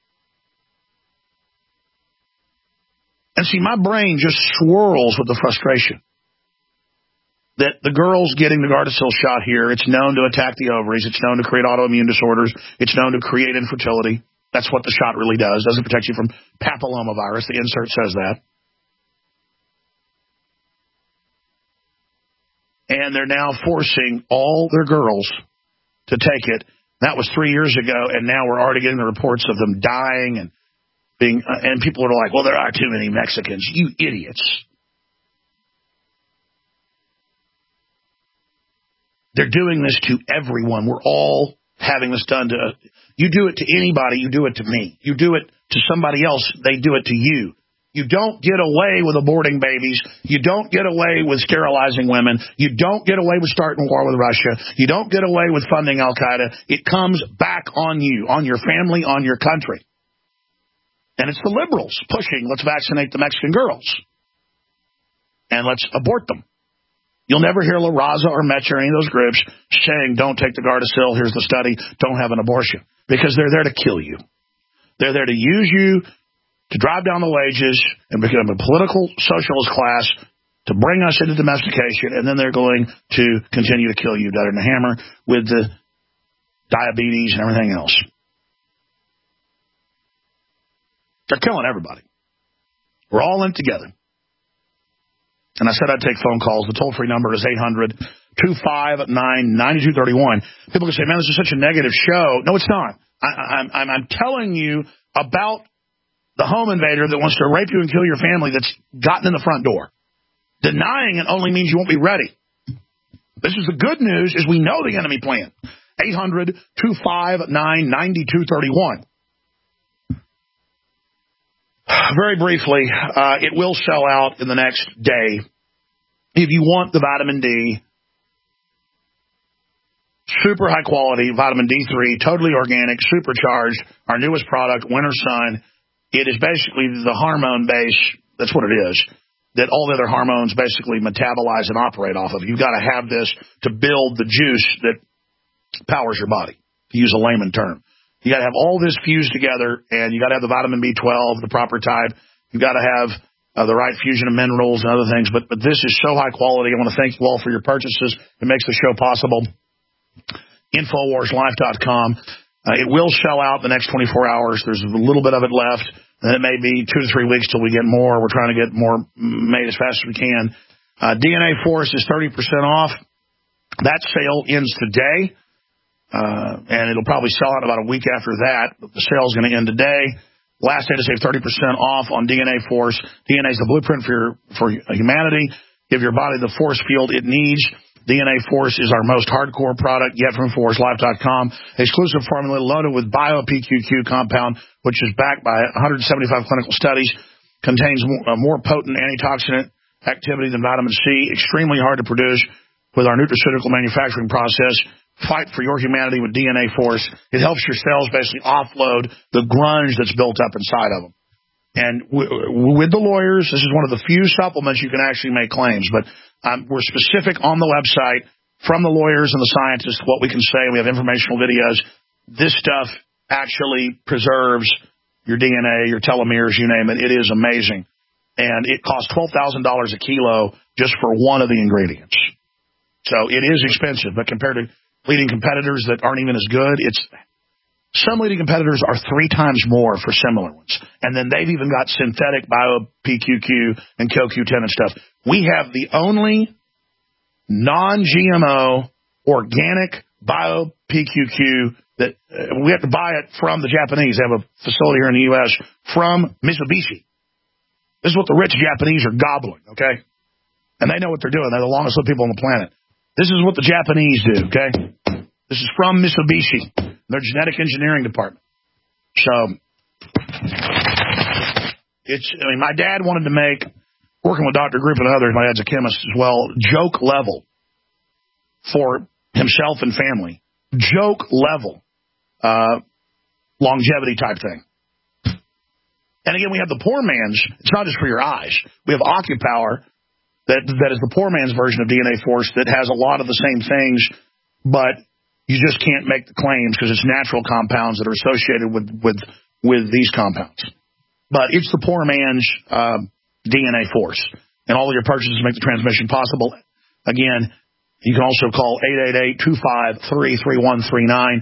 And see, my brain just swirls with the frustration that the girls getting the Gardasil shot here, it's known to attack the ovaries. It's known to create autoimmune disorders. It's known to create infertility. That's what the shot really does. It doesn't protect you from papillomavirus. The insert says that. And they're now forcing all their girls to take it. That was 3 years ago, and now we're already getting the reports of them dying and being. And people are like, well, there are too many Mexicans. You idiots. They're doing this to everyone. We're all having this done to us. You do it to anybody, you do it to me. You do it to somebody else, they do it to you. You don't get away with aborting babies. You don't get away with sterilizing women. You don't get away with starting a war with Russia. You don't get away with funding Al-Qaeda. It comes back on you, on your family, on your country. And it's the liberals pushing, let's vaccinate the Mexican girls. And let's abort them. You'll never hear La Raza or Metro or any of those groups saying, don't take the Gardasil, here's the study, don't have an abortion. Because they're there to kill you. They're there to use you to drive down the wages and become a political socialist class to bring us into domestication, and then they're going to continue to kill you better than a hammer with the diabetes and everything else. They're killing everybody. We're all in together. And I said I'd take phone calls. The toll-free number is 800-259-9231. People can say, man, this is such a negative show. No, it's not. I'm telling you about the home invader that wants to rape you and kill your family that's gotten in the front door. Denying it only means you won't be ready. This is the good news, is we know the enemy plan. 800-259-9231. Very briefly, it will sell out in the next day. If you want the vitamin D, super high quality vitamin D3, totally organic, supercharged, our newest product, Winter Sun. It is basically the hormone base, that's what it is, that all the other hormones basically metabolize and operate off of. You've got to have this to build the juice that powers your body, to use a layman term. You got to have all this fused together, and you got to have the vitamin B12, the proper type. You got to have the right fusion of minerals and other things. But this is so high quality. I want to thank you all for your purchases. It makes the show possible. InfoWarsLife.com. It will sell out the next 24 hours. There's a little bit of it left. And it may be 2 to 3 weeks till we get more. We're trying to get more made as fast as we can. DNA Force is 30% off. That sale ends today. And it'll probably sell out about a week after that. But the sale is going to end today. Last day to save 30% off on DNA Force. DNA is the blueprint for humanity. Give your body the force field it needs. DNA Force is our most hardcore product yet from InfoWarsLife.com. Exclusive formula loaded with Bio-PQQ compound, which is backed by 175 clinical studies. Contains more potent antioxidant activity than vitamin C. Extremely hard to produce with our nutraceutical manufacturing process. Fight for your humanity with DNA Force. It helps your cells basically offload the grunge that's built up inside of them. And with the lawyers, this is one of the few supplements you can actually make claims. But we're specific on the website from the lawyers and the scientists what we can say. We have informational videos. This stuff actually preserves your DNA, your telomeres, you name it. It is amazing. And it costs $12,000 a kilo just for one of the ingredients. So it is expensive, but compared to leading competitors that aren't even as good, some leading competitors are 3 times more for similar ones. And then they've even got synthetic Bio-PQQ and CoQ10 and stuff. We have the only non-GMO organic Bio-PQQ that we have to buy it from the Japanese. They have a facility here in the U.S. from Mitsubishi. This is what the rich Japanese are gobbling, okay? And they know what they're doing. They're the longest lived people on the planet. This is what the Japanese do, okay? This is from Mitsubishi, their genetic engineering department. So, my dad wanted to make, working with Dr. Group and others, my dad's a chemist as well, joke level for himself and family. Joke level longevity type thing. And again, we have the poor man's, it's not just for your eyes. We have OcuPower, that is the poor man's version of DNA Force that has a lot of the same things, but you just can't make the claims because it's natural compounds that are associated with these compounds. But it's the poor man's DNA force. And all of your purchases make the transmission possible. Again, you can also call 888-253-3139.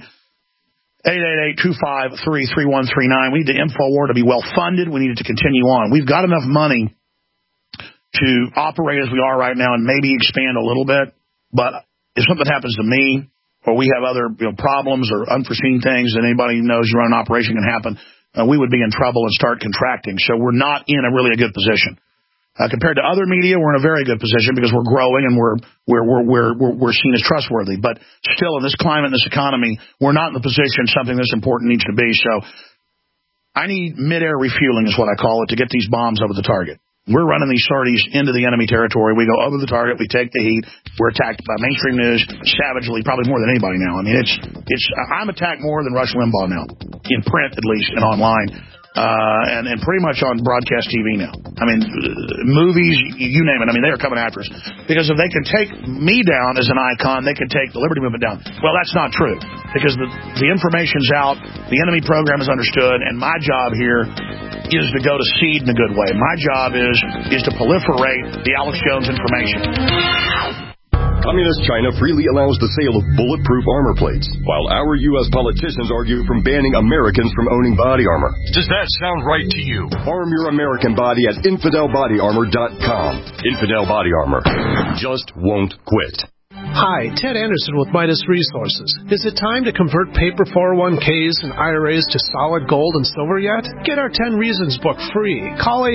888-253-3139. We need the InfoWar to be well-funded. We need it to continue on. We've got enough money to operate as we are right now and maybe expand a little bit. But if something happens to me or we have other problems or unforeseen things that anybody who knows you run an operation can happen, we would be in trouble and start contracting. So we're not in a really good position. Compared to other media, we're in a very good position because we're growing and we're seen as trustworthy. But still, in this climate, in this economy, we're not in the position something this important needs to be. So I need mid-air refueling is what I call it to get these bombs over the target. We're running these sorties into the enemy territory. We go over the target. We take the heat. We're attacked by mainstream news savagely, probably more than anybody now. I mean, I'm attacked more than Rush Limbaugh now, in print at least and online. And pretty much on broadcast TV now. I mean, movies, you name it. I mean, they are coming after us. Because if they can take me down as an icon, they can take the Liberty Movement down. Well, that's not true. Because the information's out, the enemy program is understood, and my job here is to go to seed in a good way. My job is to proliferate the Alex Jones information. Communist China freely allows the sale of bulletproof armor plates, while our U.S. politicians argue from banning Americans from owning body armor. Does that sound right to you? Arm your American body at InfidelBodyArmor.com. Infidel Body Armor just won't quit. Hi, Ted Anderson with Midas Resources. Is it time to convert paper 401ks and IRAs to solid gold and silver yet? Get our 10 Reasons book free. Call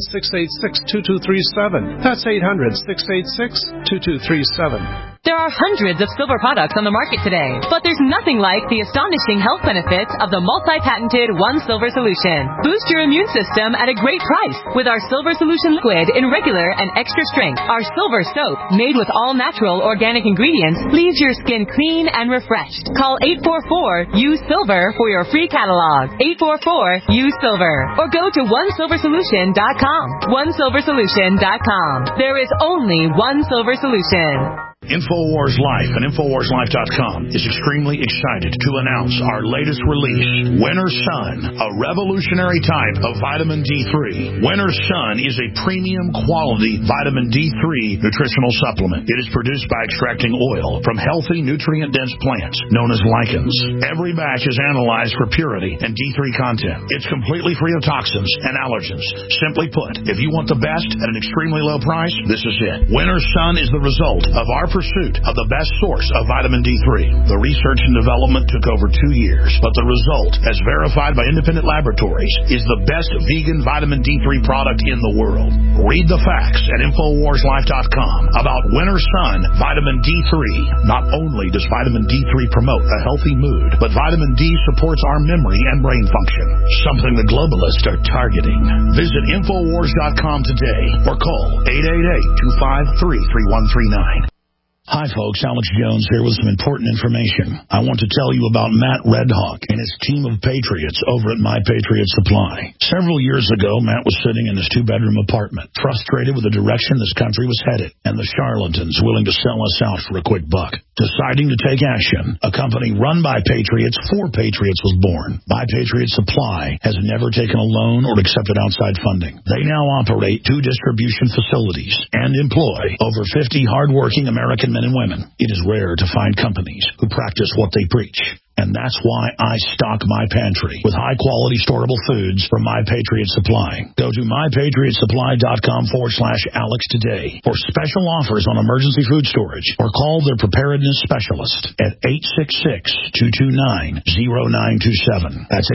800-686-2237. That's 800-686-2237. There are hundreds of silver products on the market today, but there's nothing like the astonishing health benefits of the multi-patented One Silver Solution. Boost your immune system at a great price with our Silver Solution liquid in regular and extra strength. Our silver soap, made with all natural organic ingredients, leaves your skin clean and refreshed. Call 844-U-SILVER for your free catalog. 844-U-SILVER. Or go to OneSilverSolution.com. OneSilverSolution.com. There is only one silver solution. InfoWars Life and InfoWarsLife.com is extremely excited to announce our latest release, Winter Sun, a revolutionary type of vitamin D3. Winter Sun is a premium quality vitamin D3 nutritional supplement. It is produced by extracting oil from healthy, nutrient-dense plants known as lichens. Every batch is analyzed for purity and D3 content. It's completely free of toxins and allergens. Simply put, if you want the best at an extremely low price, this is it. Winter Sun is the result of our pursuit of the best source of vitamin D3. The research and development took over 2 years, but the result, as verified by independent laboratories, is the best vegan vitamin D3 product in the world. Read the facts at InfoWarsLife.com about Winter Sun Vitamin D3. Not only does vitamin D3 promote a healthy mood, but vitamin D supports our memory and brain function, something the globalists are targeting. Visit InfoWars.com today or call 888-253-3139. Hi, folks. Alex Jones here with some important information. I want to tell you about Matt Redhawk and his team of patriots over at My Patriot Supply. Several years ago, Matt was sitting in his 2-bedroom apartment, frustrated with the direction this country was headed and the charlatans willing to sell us out for a quick buck. Deciding to take action, a company run by patriots for patriots was born. My Patriot Supply has never taken a loan or accepted outside funding. They now operate 2 distribution facilities and employ over 50 hardworking American men and women. It is rare to find companies who practice what they preach. And that's why I stock my pantry with high-quality storable foods from My Patriot Supply. Go to MyPatriotSupply.com/Alex today for special offers on emergency food storage or call their preparedness specialist at 866-229-0927. That's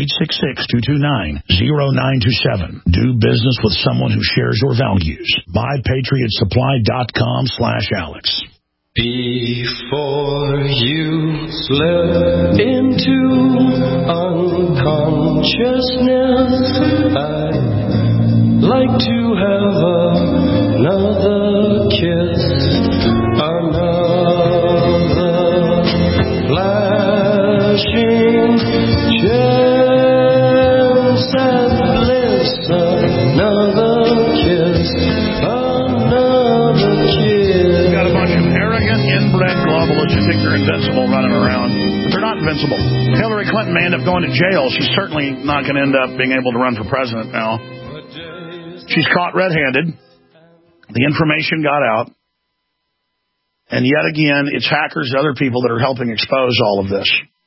866-229-0927. Do business with someone who shares your values. MyPatriotSupply.com/Alex. Before you slip into unconsciousness, I'd like to have another kiss, another flashing chance at bliss, another kiss, another kiss. Got a bunch of arrogant, inbred globalists who think they're they're invincible running around. But they're not invincible. Hillary Clinton may end up going to jail. She's certainly not going to end up being able to run for president now. She's caught red-handed. The information got out. And yet again, it's hackers and other people that are helping expose all of this.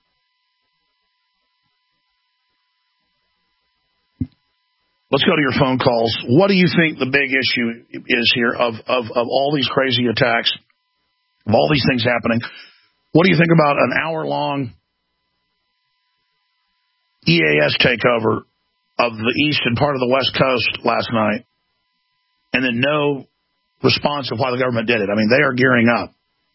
Let's go to your phone calls. What do you think the big issue is here of all these crazy attacks, of all these things happening? What do you think about an hour-long EAS takeover of the East and part of the West Coast last night, and then no response of why the government did it? I mean, they are gearing up.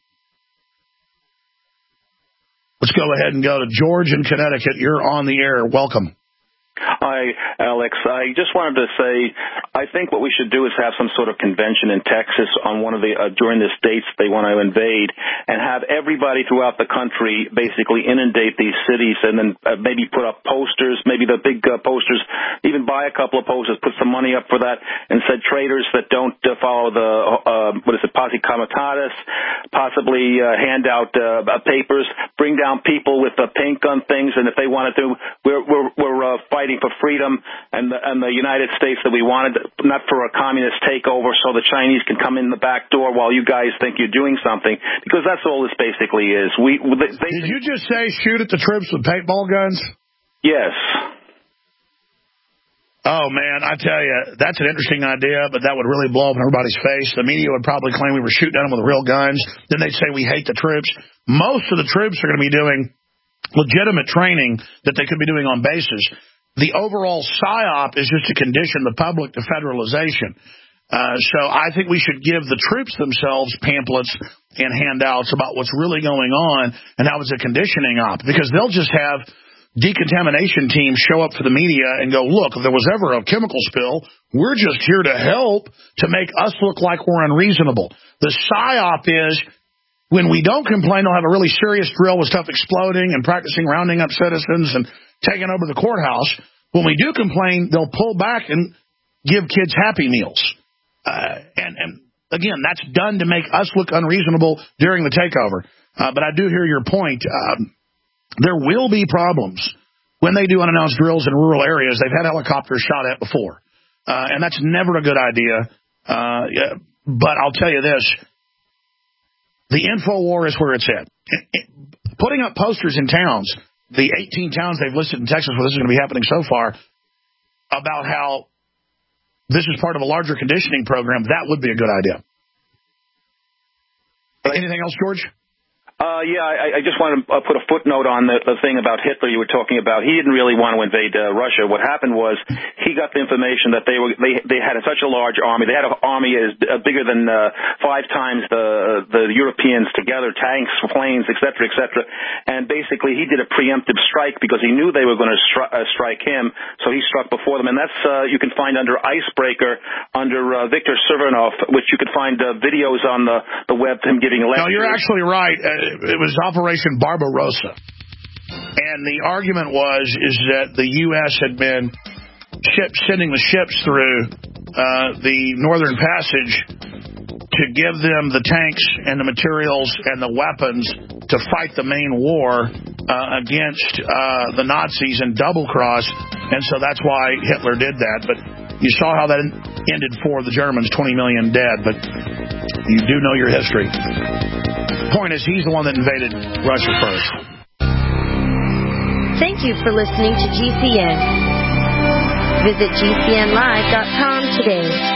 Let's go ahead and go to George in Connecticut. You're on the air. Welcome. Hi, Alex. I just wanted to say, I think what we should do is have some sort of convention in Texas on one of the during the states they want to invade, and have everybody throughout the country basically inundate these cities, and then maybe put up posters, maybe the big posters, even buy a couple of posters, put some money up for that, and said traders that don't follow the posse comitatus, possibly hand out papers, bring down people with paint gun things, and if they wanted to, we're fighting for freedom and the United States that we wanted, not for a communist takeover so the Chinese can come in the back door while you guys think you're doing something, because that's all this basically is. Did you just say shoot at the troops with paintball guns? Yes. Oh, man, I tell you, that's an interesting idea, but that would really blow up in everybody's face. The media would probably claim we were shooting at them with real guns. Then they'd say we hate the troops. Most of the troops are going to be doing legitimate training that they could be doing on bases. The overall PSYOP is just to condition the public to federalization. So I think we should give the troops themselves pamphlets and handouts about what's really going on and how it's a conditioning op, because they'll just have decontamination teams show up for the media and go, look, if there was ever a chemical spill, we're just here to help to make us look like we're unreasonable. The PSYOP is when we don't complain, they'll have a really serious drill with stuff exploding and practicing rounding up citizens and taking over the courthouse. When we do complain, they'll pull back and give kids Happy Meals. And again, that's done to make us look unreasonable during the takeover. But I do hear your point. There will be problems when they do unannounced drills in rural areas. They've had helicopters shot at before. And that's never a good idea. But I'll tell you this. The info war is where it's at. Putting up posters in towns, the 18 towns they've listed in Texas where this is going to be happening so far, about how this is part of a larger conditioning program, that would be a good idea. Anything else, George? Yeah, I just want to put a footnote on the thing about Hitler you were talking about. He didn't really want to invade Russia. What happened was he got the information that they had such a large army. They had an army as bigger than 5 times the Europeans together, tanks, planes, et cetera, and basically he did a preemptive strike because he knew they were going to strike him, so he struck before them. And that's you can find under Icebreaker, under Victor Servanov, which you could find videos on the web to him giving lectures. No, you're actually right. It was Operation Barbarossa. And the argument is that the U.S. had been sending the ships through the Northern Passage to give them the tanks and the materials and the weapons to fight the main war against the Nazis and double-cross. And so that's why Hitler did that. But you saw how that ended for the Germans, 20 million dead. But you do know your history. Point is, he's the one that invaded Russia first. Thank you for listening to GCN. Visit GCNlive.com today.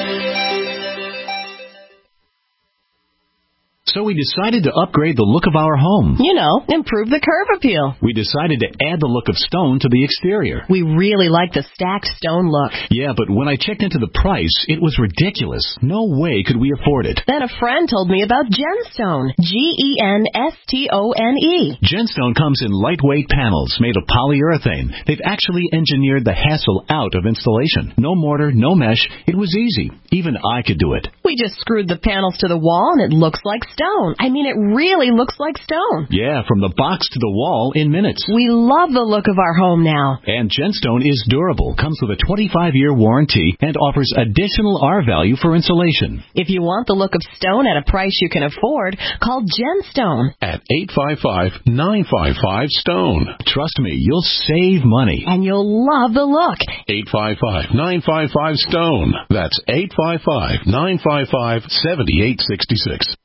So we decided to upgrade the look of our home. You know, improve the curb appeal. We decided to add the look of stone to the exterior. We really like the stacked stone look. Yeah, but when I checked into the price, it was ridiculous. No way could we afford it. Then a friend told me about Genstone. Genstone. Genstone comes in lightweight panels made of polyurethane. They've actually engineered the hassle out of installation. No mortar, no mesh. It was easy. Even I could do it. We just screwed the panels to the wall and it looks like stone. stone. I mean, it really looks like stone. Yeah, from the box to the wall in minutes. We love the look of our home now. And Gemstone is durable, comes with a 25-year warranty, and offers additional R-value for insulation. If you want the look of stone at a price you can afford, call Gemstone at 855-955-STONE. Trust me, you'll save money. And you'll love the look. 855-955-STONE. That's 855-955-7866.